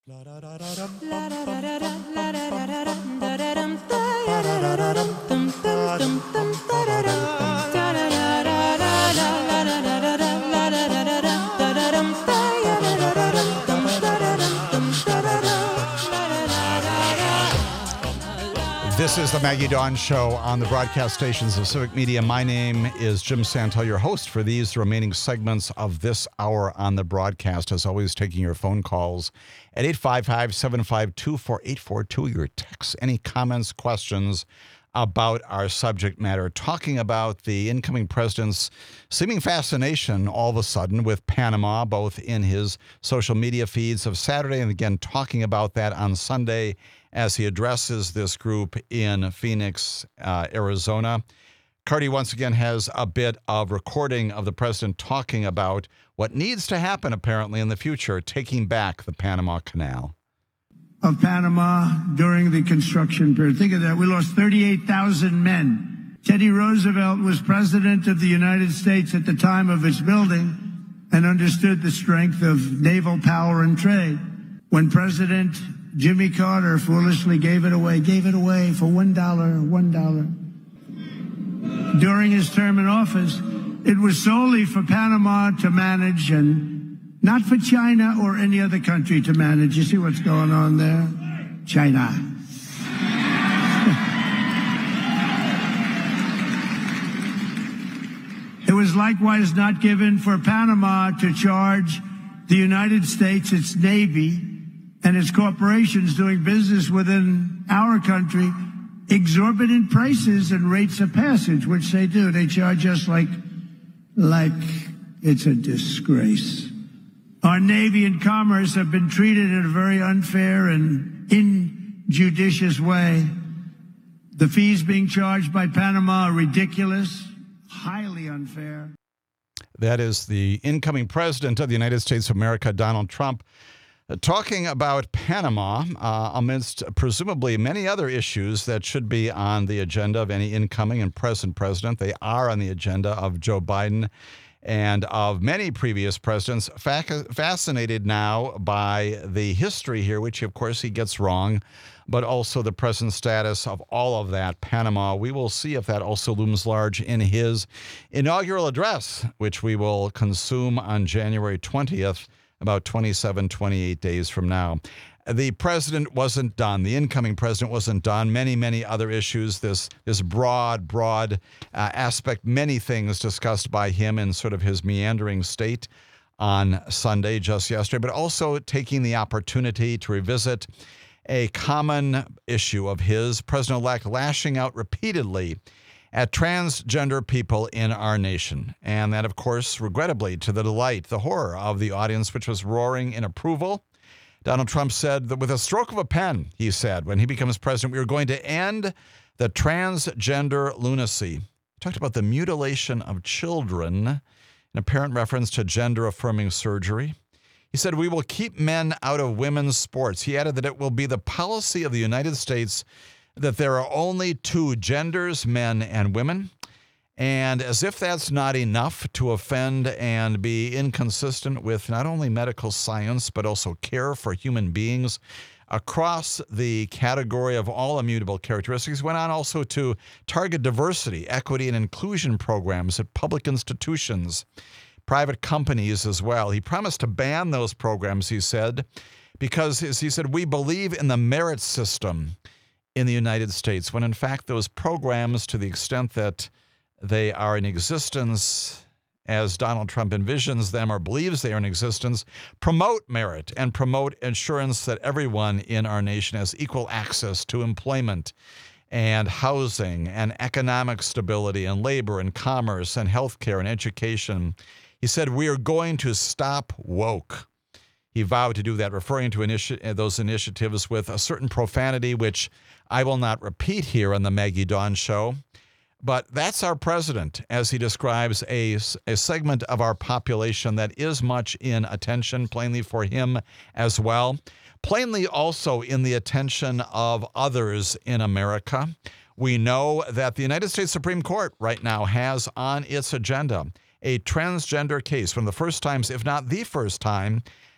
This is the Maggie Dawn Show on the broadcast stations of Civic Media. My name is Jim Santel, your host for these remaining segments of this hour on the broadcast. As always, taking your phone calls at 855-752-4842. Your texts, any comments, questions about our subject matter. Talking about the incoming president's seeming fascination all of a sudden with Panama, both in his social media feeds of Saturday and again talking about that on Sunday as he addresses this group in Phoenix, Arizona. Cardi once again has a bit of recording of the president talking about what needs to happen apparently in the future, taking back the Panama Canal. Of Panama during the construction period. Think of that. We lost 38,000 men. Teddy Roosevelt was president of the United States at the time of its building and understood the strength of naval power and trade. When President Jimmy Carter foolishly gave it away for $1. During his term in office, it was solely for Panama to manage and not for China or any other country to manage. You see what's going on there? China. It was likewise not given for Panama to charge the United States, its Navy, and its corporations doing business within our country exorbitant prices and rates of passage, which they do. They charge us like it's a disgrace. Our Navy and Commerce have been treated in a very unfair and injudicious way. The fees being charged by Panama are ridiculous, highly unfair. That is the incoming president of the United States of America, Donald Trump, talking about Panama amidst presumably many other issues that should be on the agenda of any incoming and present president. They are on the agenda of Joe Biden and of many previous presidents. Fascinated now by the history here, which of course he gets wrong, but also the present status of all of that. Panama, we will see if that also looms large in his inaugural address, which we will consume on January 20th. About 27, 28 days from now. The president wasn't done. The incoming president wasn't done. Many other issues, this broad aspect, many things discussed by him in sort of his meandering state on Sunday, just yesterday, but also taking the opportunity to revisit a common issue of his, President-elect lashing out repeatedly at transgender people in our nation. And that, of course, regrettably, to the delight, the horror of the audience, which was roaring in approval. Donald Trump said that with a stroke of a pen, he said, when he becomes president, we are going to end the transgender lunacy. He talked about the mutilation of children, in apparent reference to gender-affirming surgery. He said, we will keep men out of women's sports. He added that it will be the policy of the United States that there are only two genders, men and women. And as if that's not enough to offend and be inconsistent with not only medical science, but also care for human beings across the category of all immutable characteristics, went on also to target diversity, equity, and inclusion programs at public institutions, private companies as well. He promised to ban those programs, he said, because, as he said, we believe in the merit system in the United States, when in fact those programs, to the extent that they are in existence as Donald Trump envisions them or believes they are in existence, promote merit and promote assurance that everyone in our nation has equal access to employment and housing and economic stability and labor and commerce and healthcare and education. He said, we are going to stop woke. He vowed to do that, referring to those initiatives with a certain profanity, which I will not repeat here on the Maggie Dawn Show. But that's our president, as he describes a segment of our population that is much in attention, plainly for him as well. Plainly also in the attention of others in America. We know that the United States Supreme Court right now has on its agenda a transgender case, one of the first times, if not the first time,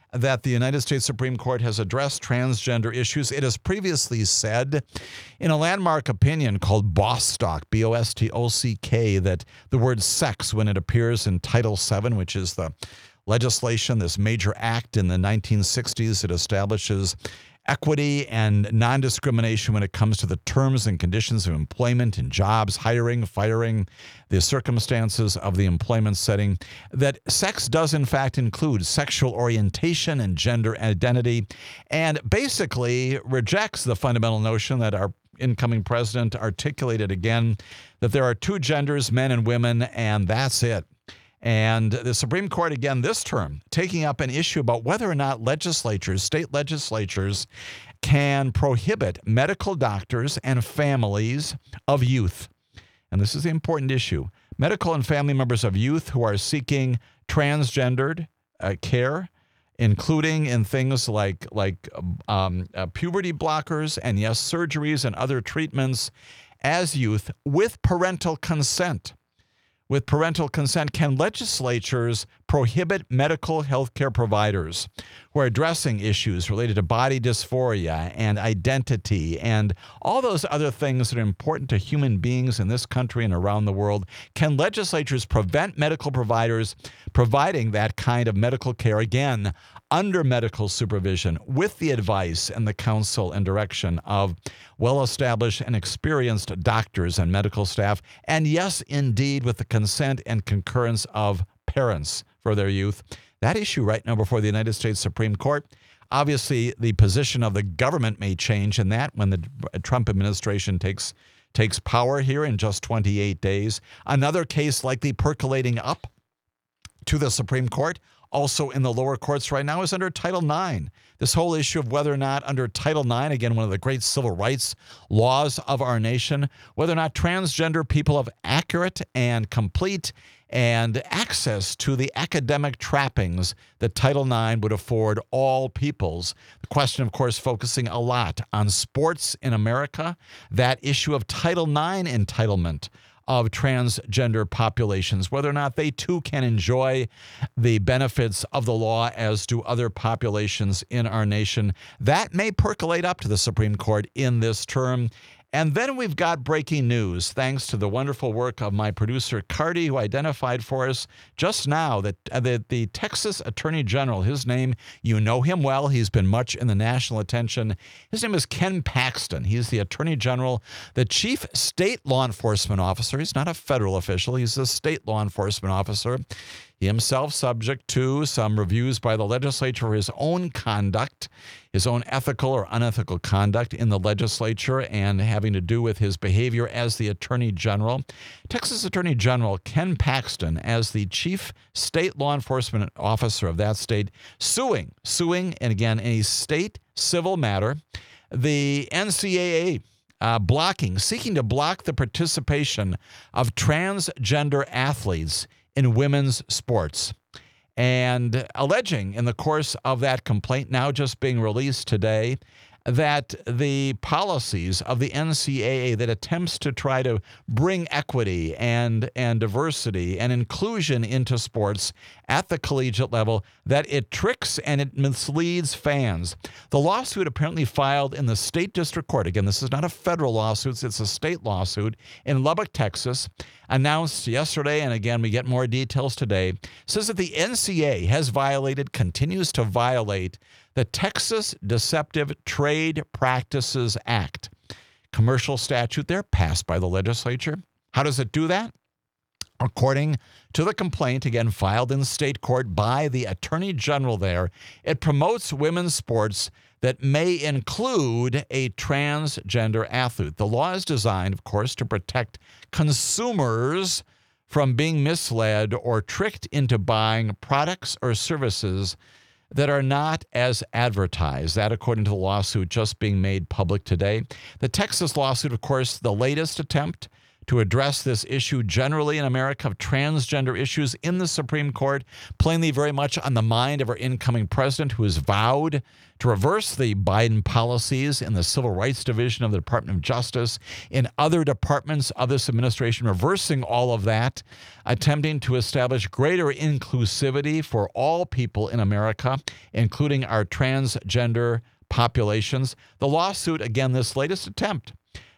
that the United States Supreme Court has addressed transgender issues. It has previously said in a landmark opinion called Bostock, B-O-S-T-O-C-K, that the word sex, when it appears in Title VII, which is the legislation, this major act in the 1960s, it establishes equity and non-discrimination when it comes to the terms and conditions of employment and jobs, hiring, firing, the circumstances of the employment setting, that sex does in fact include sexual orientation and gender identity, and basically rejects the fundamental notion that our incoming president articulated again, that there are two genders, men and women, and that's it. And the Supreme Court, again, this term, taking up an issue about whether or not legislatures, state legislatures, can prohibit medical doctors and families of youth. And this is the important issue. Medical and family members of youth who are seeking transgendered care, including in things like puberty blockers and, yes, surgeries and other treatments as youth with parental consent. With parental consent, can legislatures prohibit medical health care providers who are addressing issues related to body dysphoria and identity and all those other things that are important to human beings in this country and around the world? Can legislatures prevent medical providers providing that kind of medical care, again, under medical supervision, with the advice and the counsel and direction of well-established and experienced doctors and medical staff, and yes, indeed, with the consent and concurrence of parents for their youth? That issue right now before the United States Supreme Court. Obviously, the position of the government may change in that when the Trump administration takes power here in just 28 days. Another case likely percolating up to the Supreme Court, also in the lower courts right now, is under Title IX. This whole issue of whether or not under Title IX, again, one of the great civil rights laws of our nation, whether or not transgender people have accurate and complete and access to the academic trappings that Title IX would afford all peoples. The question, of course, focusing a lot on sports in America, that issue of Title IX entitlement of transgender populations, whether or not they too can enjoy the benefits of the law as do other populations in our nation. That may percolate up to the Supreme Court in this term. And then we've got breaking news, thanks to the wonderful work of my producer, Cardi, who identified for us just now that the Texas Attorney General, his name, you know him well. He's been much in the national attention. His name is Ken Paxton. He's the Attorney General, the Chief State Law Enforcement Officer. He's not a federal official. He's a state law enforcement officer. He himself subject to some reviews by the legislature for his own conduct, his own ethical or unethical conduct in the legislature and having to do with his behavior as the Attorney General. Texas Attorney General Ken Paxton, as the Chief State Law Enforcement Officer of that state, suing, and again, a state civil matter, the NCAA, seeking to block the participation of transgender athletes in women's sports, and alleging in the course of that complaint, now just being released today, that the policies of the NCAA that attempts to try to bring equity and diversity and inclusion into sports at the collegiate level, that it tricks and it misleads fans. The lawsuit apparently filed in the state district court, again, this is not a federal lawsuit, it's a state lawsuit in Lubbock, Texas, announced yesterday, and again, we get more details today, says that the NCAA continues to violate the Texas Deceptive Trade Practices Act, commercial statute there passed by the legislature. How does it do that? According to the complaint, again, filed in state court by the Attorney General there, it promotes women's sports that may include a transgender athlete. The law is designed, of course, to protect consumers from being misled or tricked into buying products or services that are not as advertised. That, according to the lawsuit just being made public today. The Texas lawsuit, of course, the latest attempt to address this issue generally in America of transgender issues in the Supreme Court, plainly very much on the mind of our incoming president, who has vowed to reverse the Biden policies in the Civil Rights Division of the Department of Justice, in other departments of this administration, reversing all of that, attempting to establish greater inclusivity for all people in America, including our transgender populations. The lawsuit, again, this latest attempt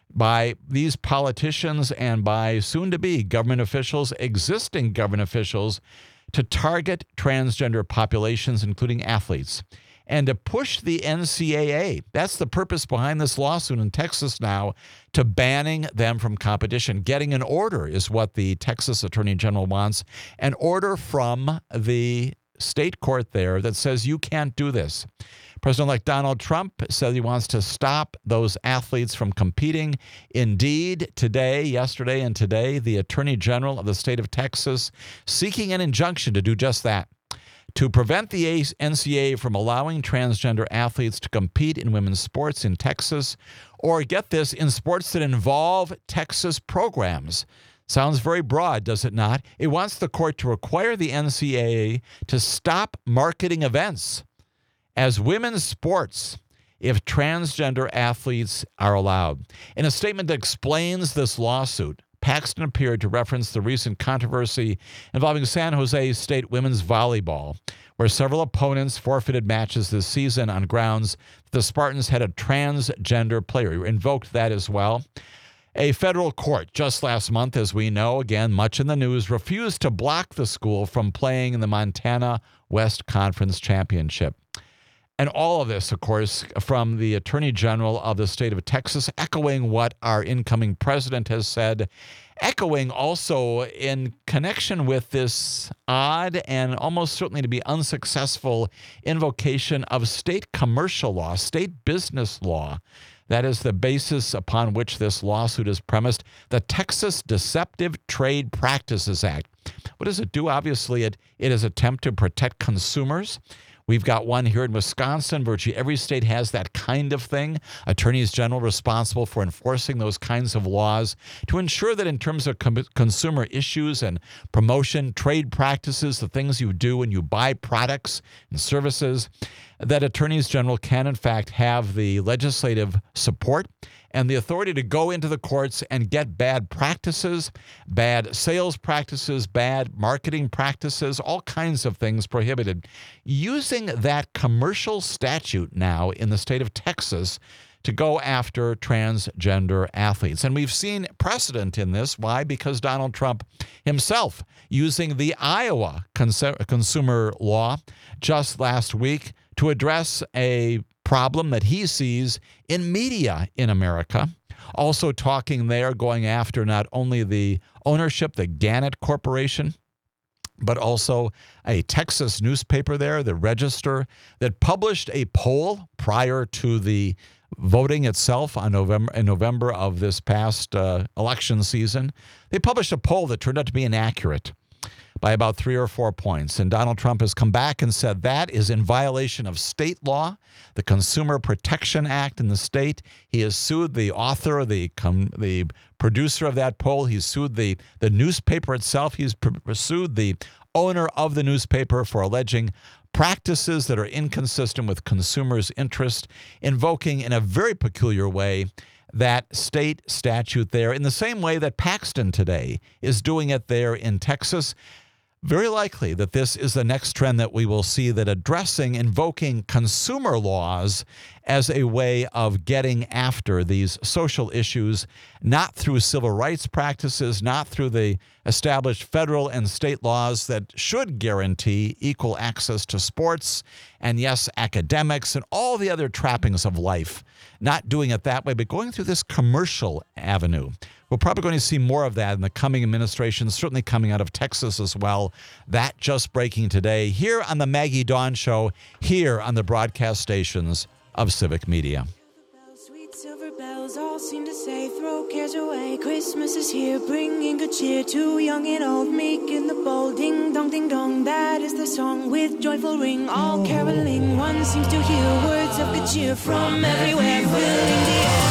by these politicians and by soon-to-be government officials, existing government officials, to target transgender populations, including athletes, and to push the NCAA. That's the purpose behind this lawsuit in Texas now, to banning them from competition. Getting an order is what the Texas Attorney General wants, an order from the state court there that says you can't do this. President-elect Donald Trump said he wants to stop those athletes from competing. Indeed, yesterday and today, the Attorney General of the state of Texas seeking an injunction to do just that, to prevent the NCAA from allowing transgender athletes to compete in women's sports in Texas, or get this, in sports that involve Texas programs. Sounds very broad, does it not? It wants the court to require the NCAA to stop marketing events as women's sports if transgender athletes are allowed. In a statement that explains this lawsuit, Paxton appeared to reference the recent controversy involving San Jose State women's volleyball, where several opponents forfeited matches this season on grounds that the Spartans had a transgender player. He invoked that as well. A federal court just last month, as we know, again, much in the news, refused to block the school from playing in the Montana West Conference Championship. And all of this, of course, from the Attorney General of the state of Texas, echoing what our incoming president has said, echoing also in connection with this odd and almost certainly to be unsuccessful invocation of state commercial law, state business law. That is the basis upon which this lawsuit is premised, the Texas Deceptive Trade Practices Act. What does it do? Obviously, it is an attempt to protect consumers. We've got one here in Wisconsin. Virtually every state has that kind of thing. Attorneys general responsible for enforcing those kinds of laws to ensure that in terms of consumer issues and promotion, trade practices, the things you do when you buy products and services, that attorneys general can, in fact, have the legislative support and the authority to go into the courts and get bad practices, bad sales practices, bad marketing practices, all kinds of things prohibited. Using that commercial statute now in the state of Texas to go after transgender athletes. And we've seen precedent in this. Why? Because Donald Trump himself, using the Iowa consumer law just last week to address a problem that he sees in media in America. Also talking there, going after not only the ownership, the Gannett Corporation, but also a Texas newspaper there, the Register, that published a poll prior to the voting itself in November of this past election season. They published a poll that turned out to be inaccurate by about 3 or 4 points. And Donald Trump has come back and said that is in violation of state law, the Consumer Protection Act in the state. He has sued the author, the producer of that poll. He's sued the newspaper itself. He's sued the owner of the newspaper for alleging practices that are inconsistent with consumers' interest, invoking in a very peculiar way that state statute there, in the same way that Paxton today is doing it there in Texas. Very likely that this is the next trend that we will see, that invoking consumer laws as a way of getting after these social issues, not through civil rights practices, not through the established federal and state laws that should guarantee equal access to sports and, yes, academics and all the other trappings of life. Not doing it that way, but going through this commercial avenue. We're probably going to see more of that in the coming administration, certainly coming out of Texas as well. That just breaking today here on the Maggie Dawn Show, here on the broadcast stations of Civic Media. Sweet silver bells all seem to say, throw cares away. Christmas is here, bringing good cheer to young and old, meek and the bold. Ding dong, that is the song with joyful ring. All caroling, one seems to hear words of good cheer from everywhere, filling the air.